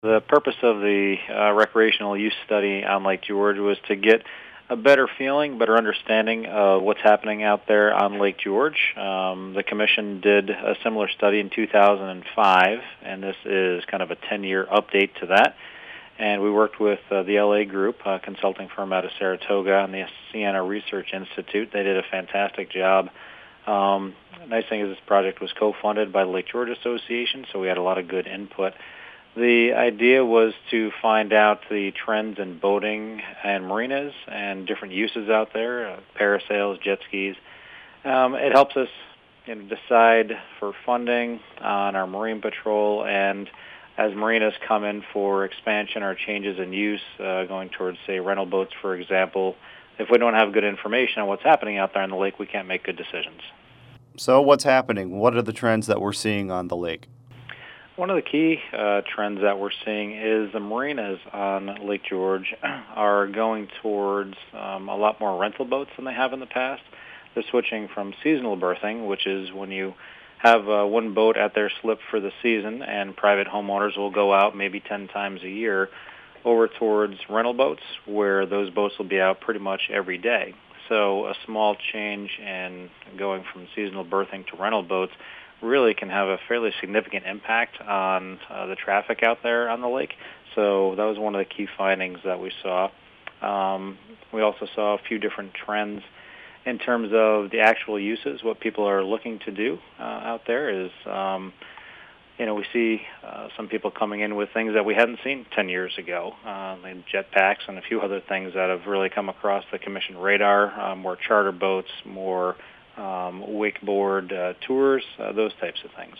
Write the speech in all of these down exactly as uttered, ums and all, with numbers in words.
The purpose of the uh, recreational use study on Lake George was to get a better feeling, better understanding of what's happening out there on Lake George. Um, the Commission did a similar study in two thousand five, and this is kind of a ten-year update to that. And we worked with uh, the L A group, a consulting firm out of Saratoga, and the Siena Research Institute. They did a fantastic job. Um, the nice thing is this project was co-funded by the Lake George Association, so we had a lot of good input. The idea was to find out the trends in boating and marinas and different uses out there, uh, parasails, jet skis. Um, it helps us you know, decide for funding on our marine patrol, and as marinas come in for expansion or changes in use, uh, going towards, say, rental boats, for example, if we don't have good information on what's happening out there in the lake, we can't make good decisions. So what's happening? What are the trends that we're seeing on the lake? One of the key uh, trends that we're seeing is the marinas on Lake George are going towards um, a lot more rental boats than they have in the past. They're switching from seasonal berthing, which is when you have uh, one boat at their slip for the season and private homeowners will go out maybe ten times a year, over towards rental boats where those boats will be out pretty much every day. So a small change in going from seasonal berthing to rental boats really can have a fairly significant impact on uh, the traffic out there on the lake. So that was one of the key findings that we saw. Um, we also saw a few different trends in terms of the actual uses, what people are looking to do uh, out there is, um, you know, we see uh, some people coming in with things that we hadn't seen ten years ago, uh, like jetpacks and a few other things that have really come across the Commission radar, uh, more charter boats, more um, wakeboard uh, tours, uh, those types of things.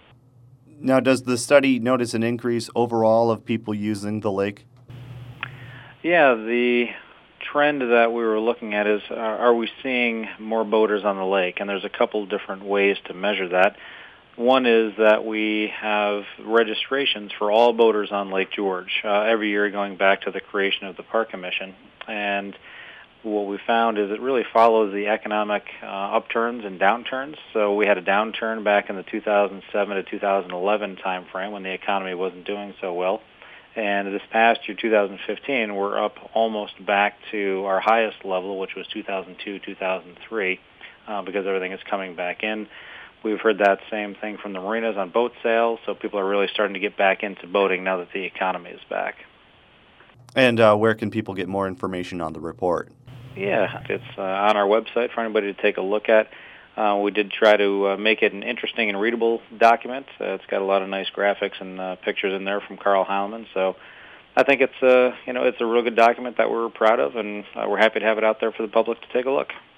Now, does the study notice an increase overall of people using the lake? Yeah, the trend that we were looking at is, uh, are we seeing more boaters on the lake? And there's a couple different ways to measure that. One is that we have registrations for all boaters on Lake George uh, every year going back to the creation of the Park Commission. And what we found is it really follows the economic uh, upturns and downturns. So we had a downturn back in the two thousand seven to two thousand eleven time frame when the economy wasn't doing so well. And this past year, two thousand fifteen, we're up almost back to our highest level, which was two thousand two, two thousand three, uh, because everything is coming back in. We've heard that same thing from the marinas on boat sales, so people are really starting to get back into boating now that the economy is back. And uh, where can people get more information on the report? Yeah, it's uh, on our website for anybody to take a look at. Uh, we did try to uh, make it an interesting and readable document. Uh, it's got a lot of nice graphics and uh, pictures in there from Carl Howman. So I think it's uh, you know it's a real good document that we're proud of, and uh, we're happy to have it out there for the public to take a look.